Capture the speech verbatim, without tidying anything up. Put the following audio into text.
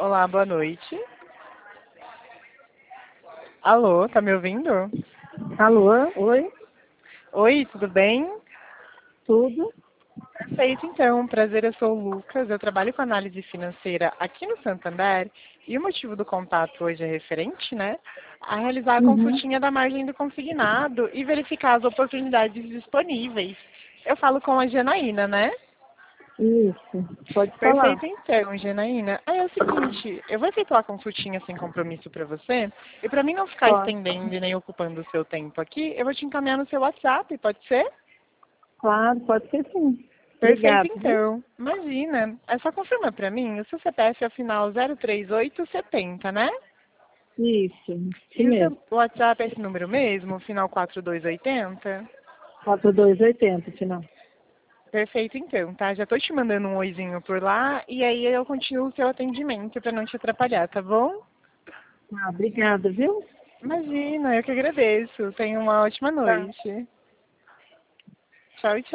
Olá, boa noite. Alô, tá me ouvindo? Alô, oi, Oi, tudo bem? tudo? Perfeito, então. Prazer, eu sou o Lucas, eu trabalho com análise financeira aqui no Santander e o motivo do contato hoje é referente, né, a realizar a Uhum. consultinha da margem do consignado e verificar as oportunidades disponíveis. Eu falo com a Janaína, né? Isso, pode falar. Perfeito, então, Janaína. Aí é o seguinte, eu vou efetuar a consultinha sem compromisso para você, e para mim não ficar Pode. estendendo e nem ocupando o seu tempo aqui, eu vou te encaminhar no seu WhatsApp, pode ser? Claro, pode ser sim. Perfeito, Obrigada, viu? então. Imagina. É só confirmar para mim, o seu C P F é o final zero três oito sete zero, né? Isso, isso E o mesmo. seu WhatsApp é esse número mesmo, final quatro dois oito zero? quatro dois oitenta, final. Perfeito, então, tá? Já tô te mandando um oizinho por lá, e aí eu continuo o seu atendimento para não te atrapalhar, tá bom? Ah, obrigada, viu? Imagina, eu que agradeço. Tenha uma ótima Tá. noite. Tchau, tchau.